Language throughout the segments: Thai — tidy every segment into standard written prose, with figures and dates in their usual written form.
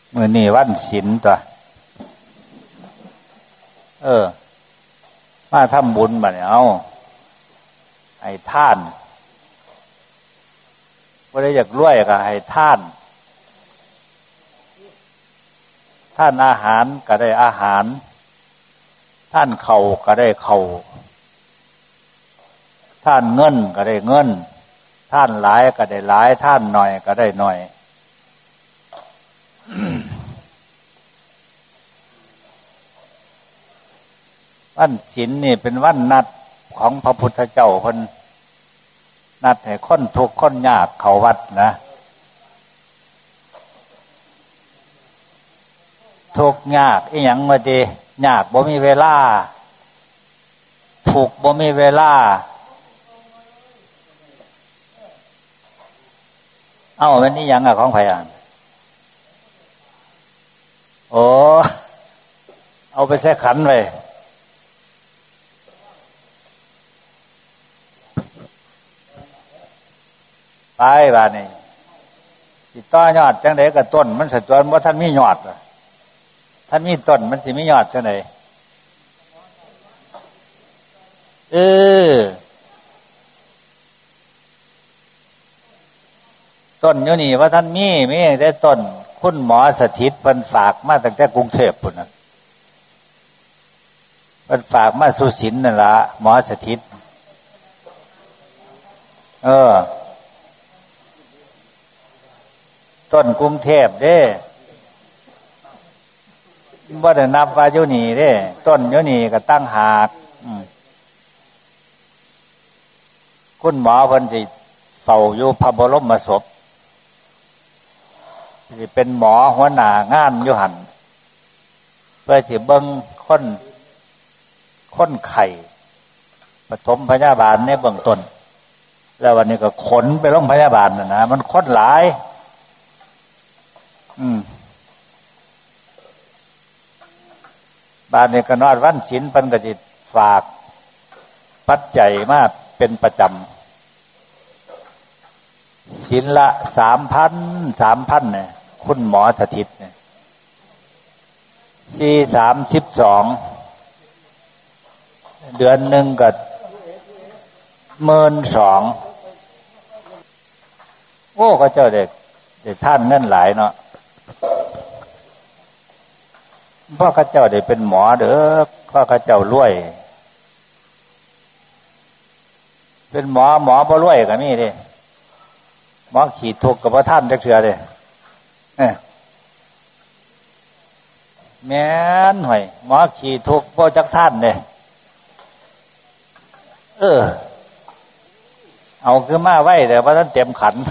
มื้อนี้วันศีลตัวมาทำบุญบัดนี้เอาให้ทานบ่ได้อยากรวยก็ให้ทานอาหารก็ได้อาหารท่านข้าวก็ได้ข้าวท่านเงินก็ได้เงินท่านหลายก็ได้หลายท่านน้อยก็ได้น้อย วันศีลนี่เป็นวันนัดของพระพุทธเจ้าเพิ่นนัดให้คนทุกข์คนยากเข้าวัดนะทุกข์ยากอีหยังมาดียากบ่มีเวลาทุกข์บ่มีเวลามันอีหยังของไผอ่ะโอ้เอาไปใส่ขันไว้ไปบ้านนี่สิต่อยอดจังได๋ก็ต้นมันสะจวนบ่ทันมียอดท่านมีต้นมันสิมียอดจังได๋ต้นอยู่นี่ว่าท่านมีได้ต้นคุณหมอสถิตเพิ่นฝากมาตั้งแต่กรุงเทพพุ่นน่ะเพิ่นฝากมาสุสินนั่นล่ะหมอสถิตต้นกรุงเทพเด้บ่ได้นับว่าอยู่นี่เด้ต้นอยู่นี่ก็ตั้งหากคุณหมอเพิ่นสิเฝ้าอยู่พระบรมศพสิเป็นหมอหัวหน้างานอยู่หั่นเพื่อสิเบิ่งคนไข้ปฐมพยาบาลในเบื้องต้นแล้ววันนี้ก็ขนไปโรงพยาบาลน่ะนะมันคนหลายบ้านนี้ก็นอดวันศีลเพิ่นก็สิฝากปัจจัยมาเป็นประจำศีลละ 3,000 เนี่ยคุณหมอสถิตเนี่ย432เดือนนึงก็12,000โอ้เขาเจ้าได้ท่านเงินหลายเนาะพ่อข้าเจ้าได้เป็นหมอเด้อพ่อข้าเจ้ารวยเป็นหมอบ่รวยก็มีเด้หมอขีดทุกข์กับบ่ทันจักเทื่อเด้แม่นห่วยหมอขีดทุกข์บ่จักทันเด้เอาคือมาไว้แต่ว่าท่านเต็มขัน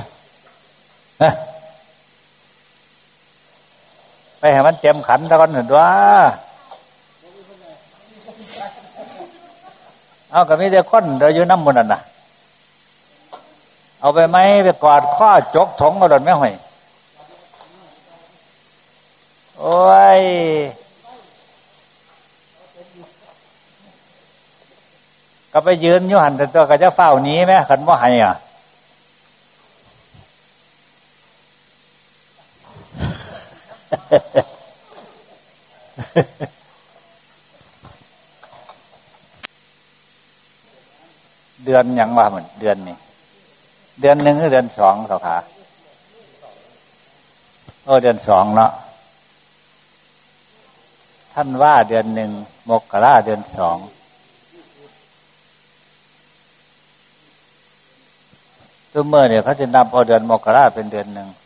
ไปให้มันเต็มขันซะก่อนหนึ่งว่าก็มีแต่คนเดี๋ยวอยู่น้ำมันนั่นน่ะเอาไปไหมไปกอดข้อจกถงกระโดดไม่ห่วยโอ้ยก็ไปยืนอยู่หันแต่ตัวก็จะเฝ้าหนีไหมขันว่าให้เดือนยังว่าเหมือนเดือนนี่เดือนหนึ่งหรือเดือนสองเท่าขาเดือนสองเนาะท่านว่าเดือนหนึ่งมกราเดือนสองตัวเมื่อเนี่ยเขาจะนับเอาเดือนมกราเป็นเดือนหนึ่ง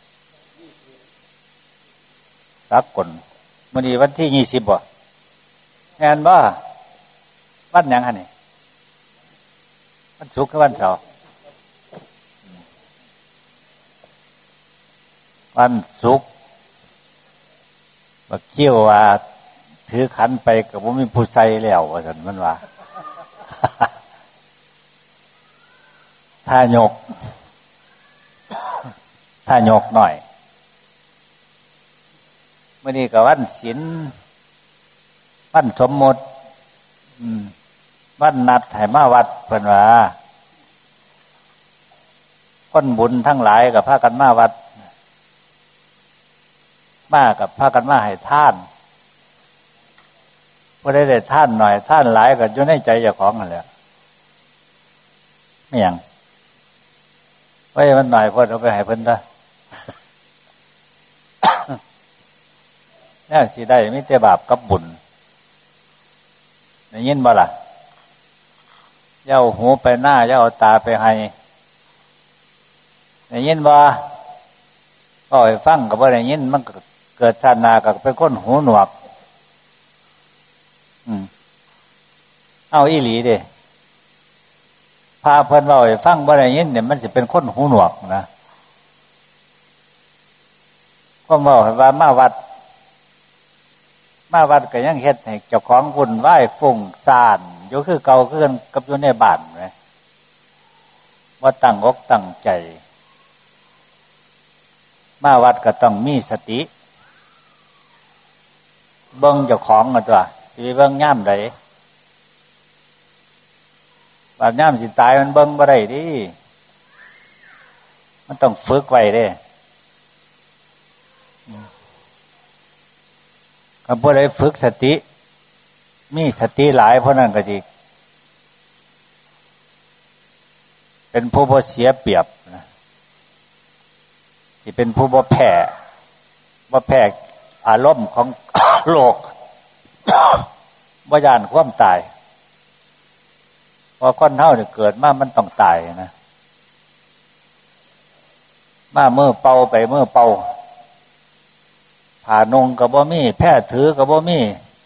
สักคนมื้อนี้วันที่20บ่แม่นบ่วันหยังหั่นนี่วันศุกร์กับวันเสาร์วันศุกร์บักเกี้ยวว่าถือขันไปก็บ่มีผู้ใส่แล้วว่าซั่นมันว่าถ้ายกหน่อยมื้อนี้ก็วันศีลวันสมมุติวันนัดให้มาวัดเพิ่นว่าคนบุญทั้งหลายก็พากันมาวัดมากกับพากันมาให้ท่านบ่ได้ท่านหน่อยท่านหลายก็อยู่ในใจเจ้าของนั่นแหละไม่หยังไว้มันหน่อยเพิ่นเอาไปให้เพิ่นซะแน่สิได้มีแต่บาปกับบุญได้ยินบ่ล่ะอย่าเอาหูไปหน้าอย่าเอาตาไปให้ได้ยินบ่ก็ให้ฟังก็บ่ได้ยินมันเกิดชาติหน้าก็เป็นคนหูหนวกเอาอีหลีเด้พาเพิ่นเว้าให้ฟังบ่ได้ยินเนี่ยมันสิเป็นคนหูหนวกนะก็เว้าให้ว่ามาวัดก็ยังเฮ็ดให้เจ้าของวุ่นวายฟุ้งซ่านอยู่คือเก่าคือกันกับอยู่ในบ้านแหมบ่ตั้งอกตั้งใจมาวัดก็ต้องมีสติเบิ่งเจ้าของกันตัวสิเบิ่งยามใดบาดยามสิตายมันเบิ่งบ่ได้ดิมันต้องฝึกไว้เด้คำพูดอะไรฝึกสติมีสติหลายเพราะนั้นก็สิเป็นผู้บ่เสียเปรียบนะที่เป็นผู้บ่แพ้อารมณ์ของ โลก บ่ย้านความตายเพราะคนเฮาเนี่ยเกิดมามันต้องตายนะมามือเป่าไปมือเป่าผ่านงก็บ่มีแพ้ถือก็บ่มี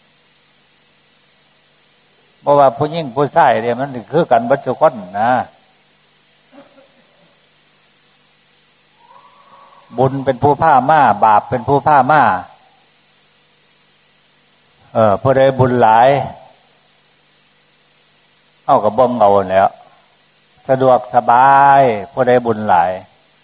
บ่ว่าผู้หญิงผู้ชายเนี่ยมันคือกันเบิดทุกคนนะบุญเป็นผู้พามาบาปเป็นผู้พามาผู้ใดบุญหลายเอากับบ่งเอาแล้วสะดวกสบายผู้ใดบุญหลาย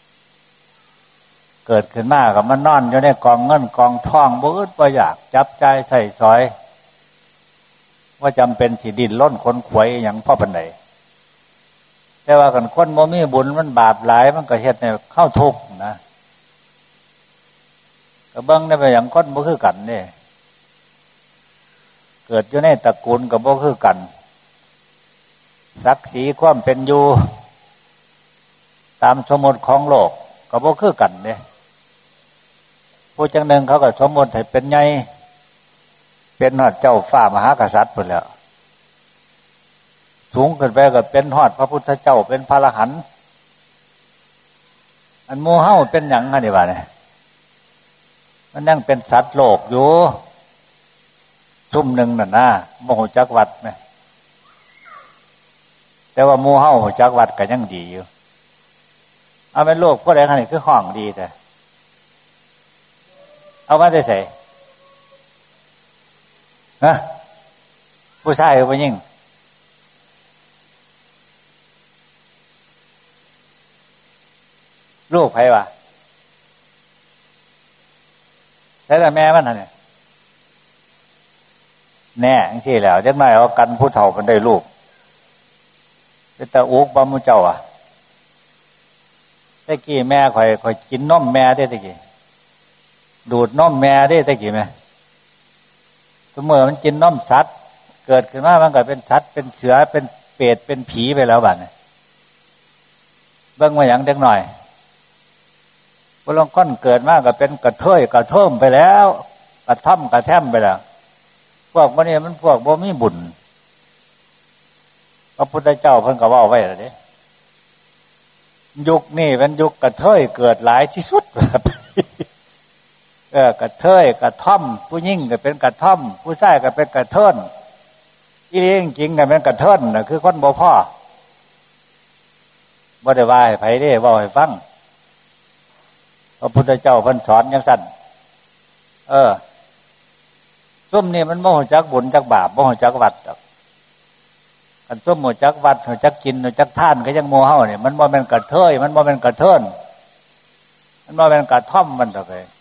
เกิดขึ้นมากับมันนอนอยู่ในกองเงินกองทองบ่อึดบ่อยากจับใจใส่ซอยว่าจำเป็นสิดิ้นรนขนขวยหยังพอปานใดแต่ว่าคันคนบ่มีบุญมันบาปหลายมันก็เฮ็ดให้เข้าทุกข์นะก็เบิ่งได้ว่าหยังคนบ่คือกันนี่เกิดอยู่ในตระกูลก็บ่คือกันศักดิ์ศรีความเป็นอยู่ตามสมมติของโลกก็บ่คือกันเด้ผู้จังหนึ่งเขาก็สมมติให้เป็นใหญ่เป็นฮอดเจ้าฟ้ามหากษัตริย์พุ่นแล้วสูงขึ้นไปก็เป็นฮอดพระพุทธเจ้าเป็นพระอรหันต์อันหมู่เฮาเป็นหยังหั่นนี่ว่าเนี่ยมันยังเป็นสัตว์โลกอยู่ซุ่มหนึ่งน่ะนะบ่ฮู้จักวัดแม่แต่ว่าหมู่เฮาฮู้จักวัดก็ยังดีอยู่เอาเป็นโลกผู้ใดคั่นนี่คือห้องดีแต่เอามาได้ไสฮะผู้ชายหรือผู้หญิงลูกไผวะแต่ละแม่มันหั่นนี่แน่จังซี่แล้วจักหน่อยเอากันผู้เฒ่าเพิ่นได้ลูกเป็นตาอุกบ่มื้อเจ้าอ่ะแต่กี้แม่ข่อยกินนมแม่ได้แต่กี้ดูดนมแม่ได้แต่กี้แม่เสมอมันกินนมสัตว์เกิดขึ้นมามันก็เป็นสัตว์เป็นเสือเป็นเปรตเป็นผีไปแล้วบัดนี้เบิ่งว่าหยังเด็กหน่อยบ่ลองก้นเกิดมาก็เป็นกระเทยกระเทิมไปแล้วกระท่อมกระแท่มไปแล้วพวกบ่นี้มันพวกบ่มีบุญพระพุทธเจ้าเพิ่นก็เว้าไว้แล้วเด้ยุคนี้เป็นยุคกระเทยเกิดหลายที่สุดกระเทยกระท่อมผู้หญิงก็เป็นกระท่อมผู้ชายก็เป็นกระเทินอีหลีจริงๆก็เป็นกระเทินน่ะคือคนบ่พอบ่ได้ว่าให้ไผเด้เว้าให้ฟังพระพุทธเจ้าเพิ่นสอนจังซั่นซุ่มนี่มันบ่ฮู้จักบุญจักบาปบ่ฮู้จักวัดดอกกันซุ่มฮู้จักวัดฮู้จักกินฮู้จักทานก็ยังหมู่เฮานี่มันบ่แม่นกระเทยมันบ่แม่นกระเทินมันบ่แม่นกระท่อมมันดอกเอ้ย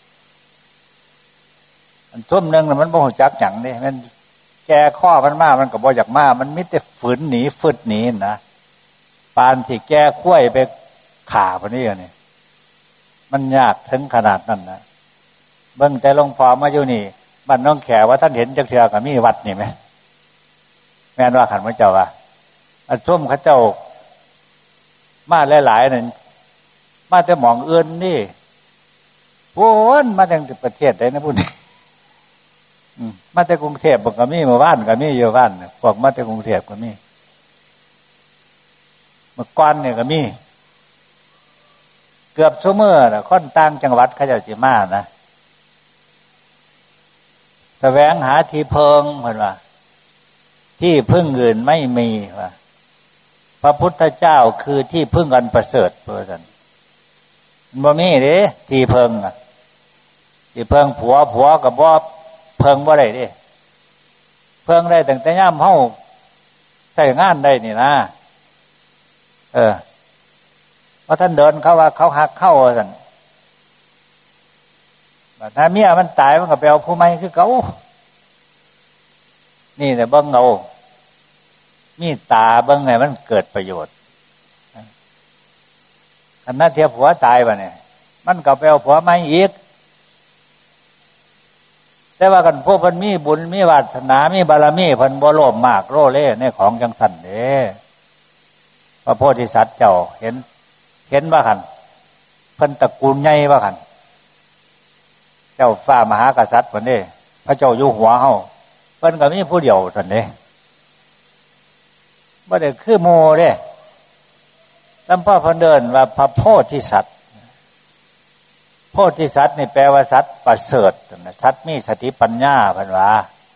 อันซุ่มนึงน่ะมันบ่ฮู้จักหยังนี่มันแก่ข้อมันมามันก็บ่อยากมามันมีแต่ฝืนหนีฟึดหนีนะปานที่แก่ข้วยไปฆ่าพวกนี้นี่มันยากถึงขนาดนั้นนะเบิ่งแต่หลวงพ่อมาอยู่นี่บ้านน้องแขว่าท่านเห็นจักเทื่อก็มีวัดนี่ไหมแม่นว่าขันพระเจ้าว่าอันส้มข้าเจ้ามาหลายๆนั่นมาแต่หมองเอื้อนนี่โอ้นมาจากประเทศใดนะพูดนี่มาแต่กรุงเทพบอกก็มีมาบ้านก็มีอยู่บ้านพวกมาแต่กรุงเทพก็มีเมื่อก่อนเนี่ยก็มีเกือบชั่วโมงนะค่อนต่างจังหวัดเขาเจ้าสิมานะแสวงหาที่เพิงเพิ่นว่าที่พึ่งอื่นไม่มีว่าพระพุทธเจ้าคือที่พึ่งอันประเสริฐเพิ่นซั่นบ่มีเด้ที่เพิงอ่ะที่เพิงผัวก็บ่เพิงบ่ได้เด้เพิงได้ตั้งแต่ยามเฮาใช้งานได้นี่นะว่าท่านเดินเขาว่าเขาหักเข้าซั่นบัดถ้าเมียมันตายมันก็ไปเอาผู้ใหม่คือเก่านี่แหละเบิ่งเอามีตาเบิ่งให้มันเกิดประโยชน์คันนั้นเทียบผัวตายบัดเนี่ยมันก็ไปเอาผัวใหม่อีกแต่ว่ากันพวกเพิ่นมีบุญมีวาสนามีบารมีเพิ่นบ่โลภมากโลเลในของจังซั่นเด้พระโพธิสัตว์เจ้าเห็นว่าคั่นเพิ่นตระกูลใหญ่ว่าคั่นเจ้าฟ้ามหากษัตริย์เพิ่นเด้พระเจ้าอยู่หัวเฮาเพิ่นก็มีผู้เดียวซั่นเด้บ่ได้คือหมู่เด้ลำพ่อเพิ่นเดินว่าพระโพธิสัตว์โพธิสัตว์นี่แปลว่าสัตว์ประเสริฐสัตว์มีสติปัญญาเพิ่นว่า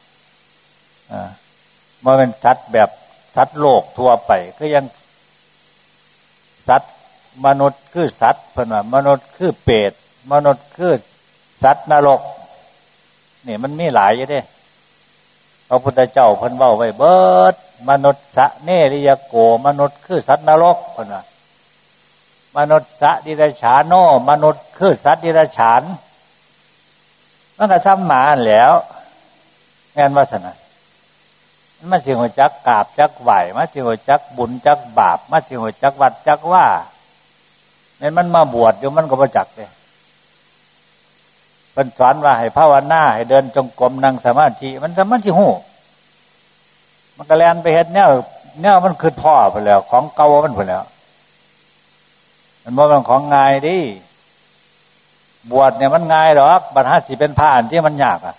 บ่เป็นสัตว์แบบสัตว์โลกทั่วไปคือยังสัตว์มนุษย์คือสัตว์เพิ่นว่ามนุษย์คือเปรตมนุษย์คือสัตว์นรกนี่มันมีหลายอยู่เด้พระพุทธเจ้าเพิ่นเว้าไว้เบิดมนุษย์สะเนริยโกมนุษย์คือสัตว์นรกเพิ่นว่ามนุษย์สะดิรัจฉานโนมนุษย์คือสัตว์ดิรัจฉานมันก็ทำหมาอันแล้วแม่นว่าซั่นน่ะมันสิฮู้จักกราบจักไหว้มันสิฮู้จักบุญจักบาปมันสิฮู้จักวัดจักว่าแม่นมันมาบวชอยู่มันก็บ่จักเด้เพิ่นสอนว่าให้ภาวนาให้เดินจงกรมนั่งสมาธิมันสิฮู้มันก็แล่นไปเฮ็ดแนวมันคือพ่อไปแล้วของเก่ามันพุ่นแล้วมันบ่เป็นของง่ายดิบวชเนี่ยมันง่ายดอกบัดหาสิเป็นพระอันที่มันยาก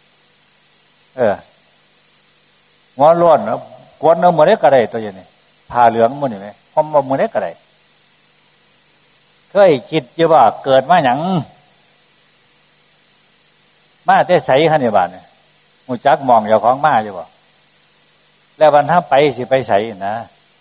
หัวล้วนกวนเอามื้อใดก็ได้ตัวอย่างนี้ผ้าเหลืองมื้อนี่แม่ห่มบ่มื้อใดก็ได้เคยคิดอยู่ว่าเกิดมาหยังมาแต่ไสคั่นนี่บาดนี่ฮู้จักมองเจ้าของมาอยู่บ่แล้ววันถ้าไปสิไปไสนะ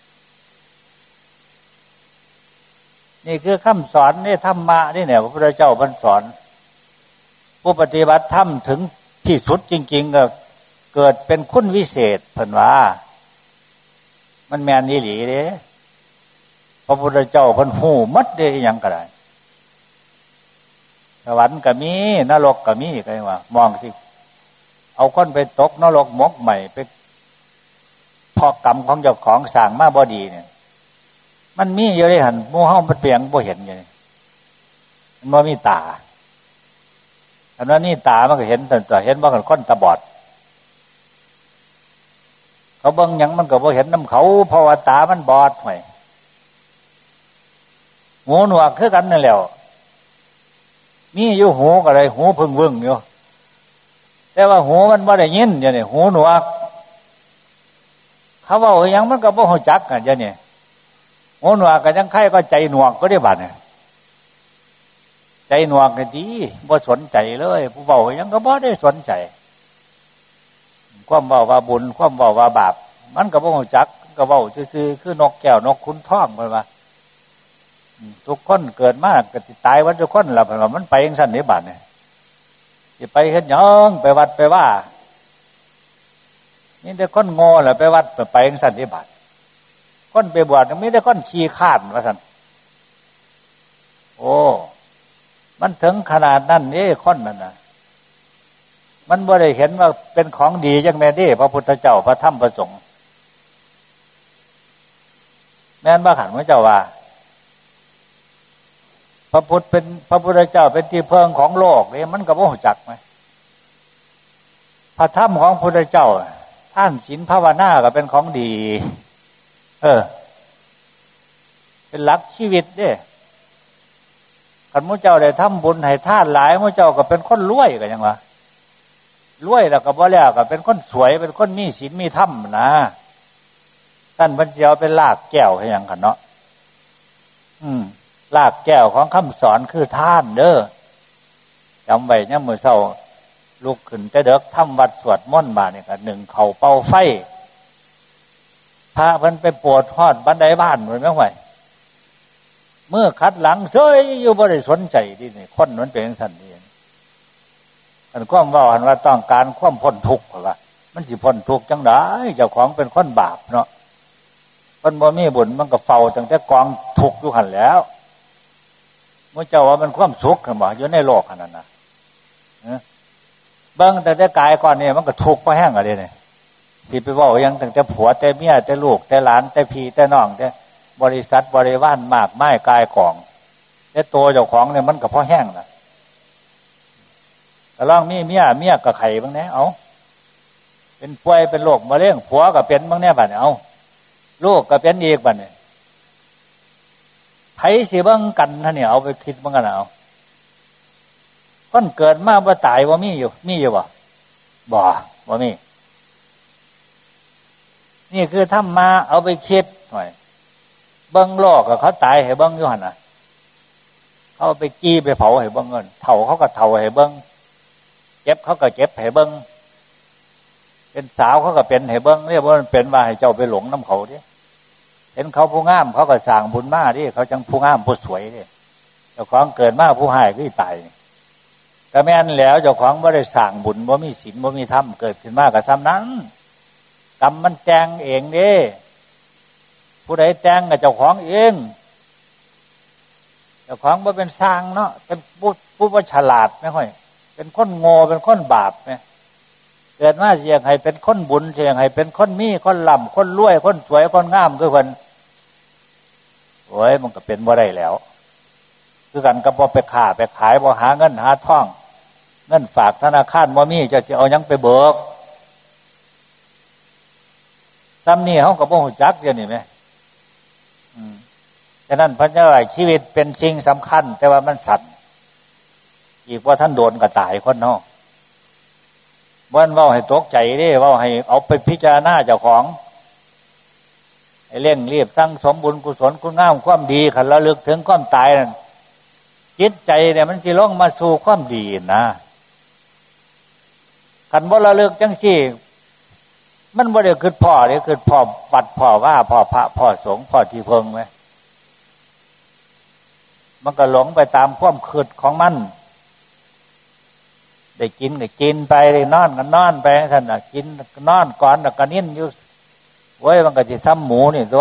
นี่คือคำสอนนี่ธรรมะนี่เนี่ยพระพุทธเจ้าเพิ่นสอนผู้ปฏิบัติธรรมถึงที่สุดจริงๆก็เกิดเป็นคุณวิเศษเพิ่นว่ามันแม่นอีหลีเด้พระพุทธเจ้าเพิ่นฮู้หมดเด้อิหยังก็ได้สวรรค์ก็มีนรกก็มีก็ว่ามองสิเอาคนไปตกนรกหมกใหม่ไปพอกรรมของเจ้าของสร้างมาบ่ดีเนี่ยมันมีอยู่ได้หั่นหมู่เฮามันเปียงบ่เห็นอยู่นี่มันบ่มีตาอันนั้นนี่ตามันก็เห็นแต่เห็นว่าคนตาบอดเขาเบิ่งหยังมันก็บ่เห็นนำเขาเพราะว่าตามันบอดห่วยหูหนวกคือกันนั่นแหละมีอยู่หูก็ได้หูพึ่งวึ่งอยู่แต่ว่าหูมันบ่ได้ยินอยู่นี่หูหนวกเขาเว้าหยังมันก็บ่ฮู้จักกันอยู่นี่หูหนวกก็จังไข่ก็ใจหนวกก็ได้บัดเนี่ยใจหนวกก็ดีบ่สนใจเลยผู้เว้าหยังก็บ่ได้สนใจความเว้าว่าบุญความเว้าว่าบาปมันก็บ่ฮู้จักก็เว้าซื่อๆคือนกแก้วนกขุนทองเพิ่นว่าทุกคนเกิดมาก็สิตายวันทุกคนล่ะเพิ่นว่ามันไปจังซั่นนี่บาดเนี่ยสิไปเฮ็ดหยังไปวัดไปว่านี่แต่คนโง่ล่ะไปวัดไปจังซั่นนี่บาดคนไปบวชมีแต่คนขี้ข้านว่าซั่นโอ้มันถึงขนาดนั้นนี่คนนั่นน่ะมันบ่ได้เห็นว่าเป็นของดีจังแม่นเด้พระพุทธเจ้าพระธรรมพระสงฆ์แม่นบ่ขันพระเจ้าว่าพระพุทธเจ้าเป็นที่เพิงของโลกนี่มันก็บ่รู้จักไหมพระธรรมของพระพุทธเจ้าท่านศีลภาวนาก็เป็นของดีเป็นหลักชีวิตเด้คันหมู่เจ้าได้ทำบุญให้ทานหลายหมู่เจ้าก็เป็นคนรวยก็ยังวะรวยแล้วก็บ่แล้วก็เป็นคนสวยเป็นคนมีศีลมีธรรมนะท่านเพิ่นสิเอาเป็นรากแก้วให้หยังคั่นเนาะรากแก้วของคำสอนคือทานเด้อจำไว้ยามมื้อเช้าลุกขึ้นแต่เด็กทำวัดสวดมนต์มานี่ก็นึ่งข้าวเป่าไฟพระเพิ่นไปโปรดฮอดบันไดบ้านเพิ่นแม่นไว้เมื่อคัดหลังเซ้ยอยู่บ่ได้สนใจดินี่คนมันเป็นจังซั่นนี่อันความเว้าหันว่าต้องการความพ้นทุกข์ว่ามันสิพ้นทุกข์จังได๋เจ้าของเป็นคนบาปเนาะเพิ่นบ่มีบุญมันก็เฝ้าตั้งแต่กองทุกข์อยู่หั่นแล้วมื้อเจ้าว่ามันความสุขคั่นบ่อยู่ในโลกอันนั้นน่ะเบิ่งแต่กายก่อนนี่มันก็ทุกข์บ่แห้งอะเด้นี่สิไปเว้าหยังตั้งแต่ผัวแต่เมียแต่ลูกแต่หลานแต่พี่แต่น้องแต่บริษัทบริวารมากมายกายกองแต่ตัวเจ้าของเนี่ยมันก็พอแห้งน่ะก็ลองมีเมียก็ไข้บ้างแน่เอาเป็นป่วยเป็นโรคมะเร็งผัวก็เป็นบ้างแน่บัดนี้เอาลูกก็เป็นอีกบัดนี้ไผสิเบิ่งกันท่านนี่เอาไปคิดเบิ่งกันเอาคนเกิดมาบ่ตายบ่มีอยู่บ่มีนี่คือธรรมะเอาไปคิดหน่อยเบิ่งโลกก็เขาตายให้เบิ่งอยู่หั่นน่ะเขาไปกี้ไปเผาให้เบิ่งเงินเฒ่าเขาก็เฒ่าให้เบิ่งเจ็บเขาก็เจ็บให้เบิ่งเป็นสาวเขาก็เป็นให้เบิ่งเรียกว่ามันเป็นว่าให้เจ้าไปหลงน้ำเขาดิเห็นเขาผู้งามเขาก็สร้างบุญมาดิเขาจังผู้งามผู้สวยดิเจ้าของเกิดมาผู้ให้ก็ตายก็แม่นแล้วเจ้าของบ่ได้สร้างบุญบ่มีศีลบ่มีธรรมเกิดขึ้นมาก็ซ้ำนั้นกรรมมันแต่งเองเด้ผู้ใดแต่งกับเจ้าของเองเจ้าของบ่เป็นสร้างเนาะเป็นผู้บ่ฉลาดไม่ค่อยเป็นคนโง่เป็นคนบาปแม่เกิดมาเสียงให้เป็นคนบุญเสียงให้เป็นคนมีคนร่ำคนรวยคนสวยคนงามคือเพิ่นโอ้ยมันก็เป็นบ่ได้แล้วคือกันก็บ่ไปค้าไปขายบ่หาเงินหาทองเงินฝากธนาคารบ่มีจะสิเอาหยังไปเบิกซ้ำนี่เฮาก็บ่ฮู้จักเดี๋ยวนี้แม่ฉะนั้นพระเจ้าว่าชีวิตเป็นสิ่งสำคัญแต่ว่ามันสั้นอีกว่าท่านโดนก็ตายคนเนาะบ่นเว้าให้ตกใจเด้เว้าให้เอาไปพิจารณาเจ้าของให้เร่งรีบสร้างสมบุญกุศลคุณงามความดีคันระลึกถึงความตายนั่นจิตใจเนี่ยมันสิลงมาสู่ความดีนะคันบ่ระลึกจังซี่มันบ่ได้คิดพ่อเด้คิดพ่อวัดพ่อว่าพ่อพระพ่อสงฆ์พ่อที่เพิงมั้ยมันก็หลงไปตามความคิดของมันได้กินก็กินไปได้นอนก็นอนไปซั่นน่ะกินนอนก่อนแล้วก็นิ่นอยู่โว้ยมันก็สิทำหมูนี่ตัว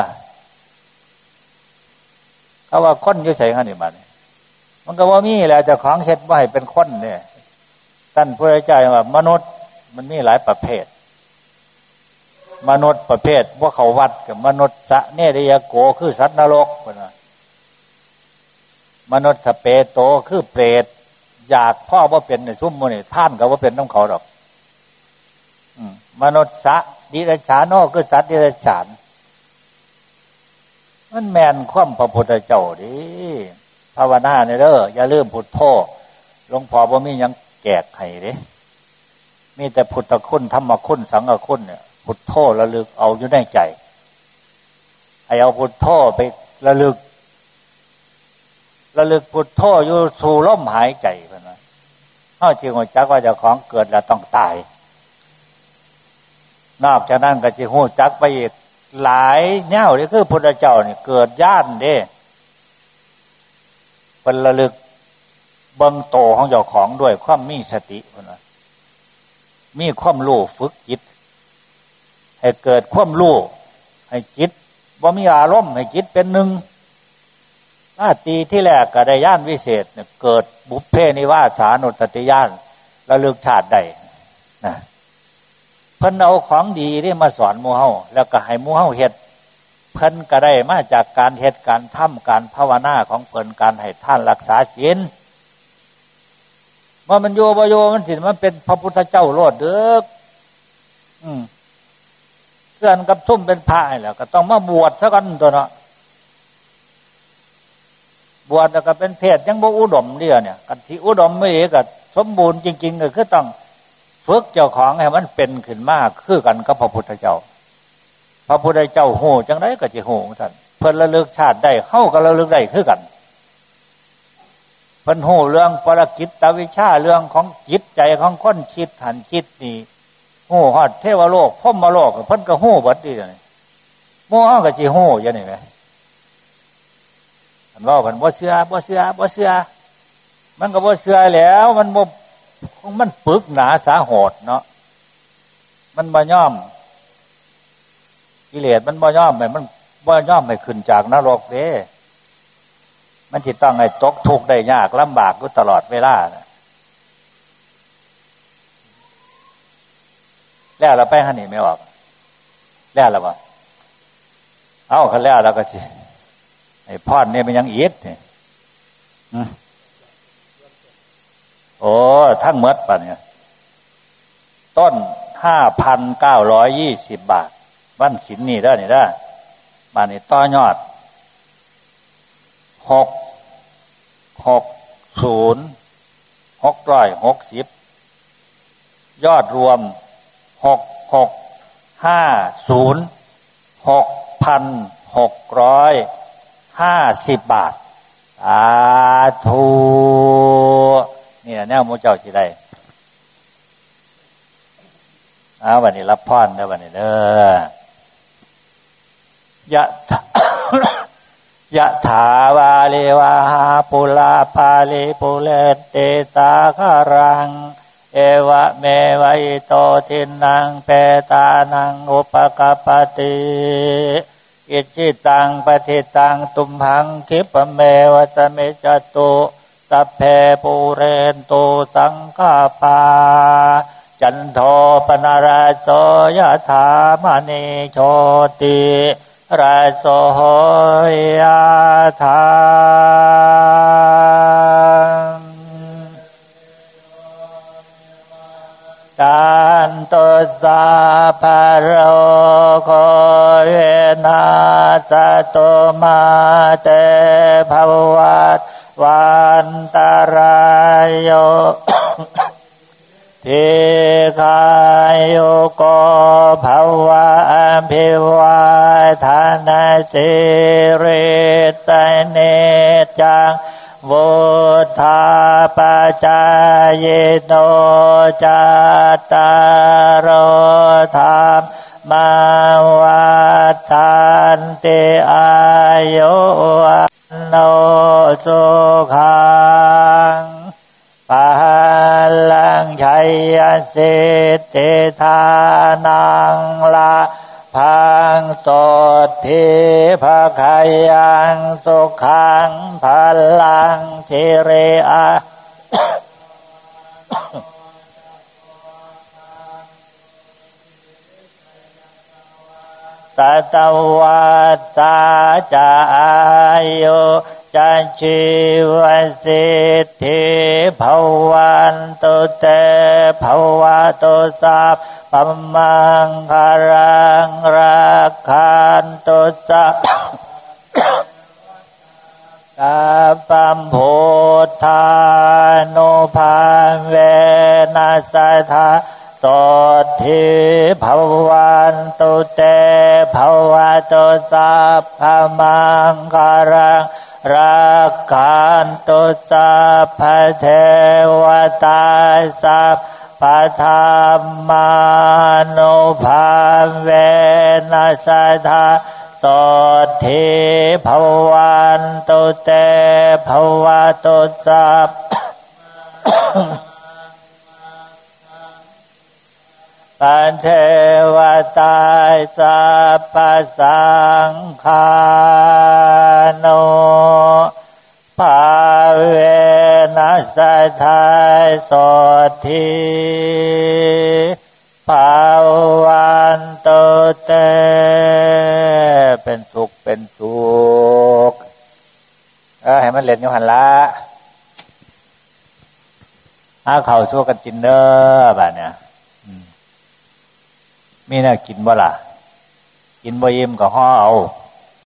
เขาว่าคนอยู่ไสคั่นนี่บัดนี้มันก็บ่มีแหละเจ้าของเฮ็ดบ่ให้เป็นคนเนี่ยท่านผู้ใดใจว่ามนุษย์มันมีหลายประเภทมนุษย์ประเภทบ่เข้าวัดกับมนุษย์สะเนรยโกคือสัตว์นรกพุ่นน่ะมนุษย์สเปโตคือเปรตอยากพ่อบ่เป็นในซุ่มมื้อนี่ท่านก็บ่เป็นนำเขาดอกมนุษย์สะดิรัจฉานคือสัตว์ดิรัจฉานมันแม่นความพระพุทธเจ้าดิภาวนาเนี่ยเด้ออย่าลืมพุทโธหลวงพ่อบ่มีหยังแจกให้เด้มีแต่พุทธคุณธรรมคุณสังฆคุณเนี่ยพุทโธระลึกเอาอยู่ในใจให้เอาพุทโธไประลึกพุทโธอยู่สู่ลมหายใจเพิ่นว่าเฮาสิฮู้จักว่าเจ้าของเกิดแล้วต้องตายนอกจากนั้นก็สิฮู้จักไปอีกหลายแนวนี่คือพุทธเจ้านี่เกิดญาณเด้เพิ่นระลึกเบิ่งโตของเจ้าของด้วยความมีสติเพิ่นว่ามีความรู้ฝึกจิตให้เกิดความรู้ให้จิตบ่มีอารมณ์ให้จิตเป็นหนึ่งราตรีที่แรกก็ได้ญาณวิเศษเนี่ยเกิดบุพเพนิวาสานุสติญาณระลึกชาติได้นะเพิ่นเอาของดีที่มาสอนหมู่เฮาแล้วก็ให้หมู่เฮาเฮ็ดเพิ่นก็ได้มาจากการเฮ็ดการทำการภาวนาของเพิ่นการให้ท่านรักษาศีลว่ามันโยบโยมันสิมันเป็นพระพุทธเจ้าโลดเด้อเพื่อนกับทุ่มเป็นพระแล้วก็ต้องมาบวชซะกันตัวเนาะบวชแล้วก็เป็นเพศยังบ่อุดมเดียวเนี่ยกันที่อุดมไม่เอกก็สมบูรณ์จริงๆก็คือต้องฝึกเจ้าของให้มันเป็นขึ้นมาคือกันกับพระพุทธเจ้าพระพุทธเจ้าโหจังได๋ก็สิโหท่านเพิ่นระลึกชาติได้เฮาก็ระลึกได้คือกันเพิ่นโหเรื่องปรกิตตวิชชาเรื่องของจิตใจของคนคิดหันคิดนี่โหฮอดเทวโลกพรหมโลกเพิ่นก็โหเบิดนี่หมู่เฮาก็สิโหจังนี่แหมอันว่าเพิ่นบ่เชื่อมันก็บ่เชื่อแล้วมันปึกหนาสาโหดเนาะมันบ่ยอมกิเลสมันบ่ยอมให้มันบ่ยอมให้ขึ้นจากนรกเด้มันสิต้องให้ตกทุกข์ได้ยากลำบากอยู่ตลอดเวลาแล้วเราไปหั่นนี่ไม่ออกแล้วล่ะบ่เอ้าคันแล้วเราก็สิไอ้พรนี่มันยังอีกนี่โอ้ทั้งหมดป่ะเนี่ยต้น 5,920 บาทวันศีลนี่เด้อนี่เด้อบาทนี่ต่อยอด660ยอดรวม6650 6,650 บาทสาธุนี่แนวหมู่เจ้าสิได้บัดนี้รับพรเด้อบัดนี้เด้อยะถาวาเลวะหาปุลาปาลิปุเรนติสาคารังเอวะเมวะอิโตทินังเปตานังอุปกปปติอิจิตังปฏิตังตุมหังคิปะเมวะตะเมจตุสัพเพปุเรนตุสังฆปาจันโทปนราโสยะถามณีโชติราโสยะถาจันตุสัพพะโรโควินาศตุมาเตภวัตวันตรายโยทิคายโยโกภวะอภิวาทนาสิริสเนจังวุธาปจายโนจัตตารธรรมมาวัฏันติอายุวันโนสุขังปะลังชัยสิทธิธานังละพังโสทิภคายังสุขังพลังทิเรอะสัตวัตตาจายุจันชีวสิทธิภวันตุเตภวตุสัพพมังคารังรักขันตุสัพสัพพัมพุทธานุภาเวนัสสะทาโสทิภวันตุเตภวตุสัพพมังคารังรักขันตุสัพพเทวตาสัพพธรรมานุภาเวนัสสะทาโสทิภวันตุเตภวตุสัพปันเทวตาสัพพสังฆานุภาเวนัสสะทาโสทิภวันตุเตเป็นสุขเป็นสุขให้มันเล่นอยู่หันละเข้าชั่วกันกินเด้อบัดเนี่ยมีแนวกินบ่ล่ะกินบ่อิ่มก็ห่อเอา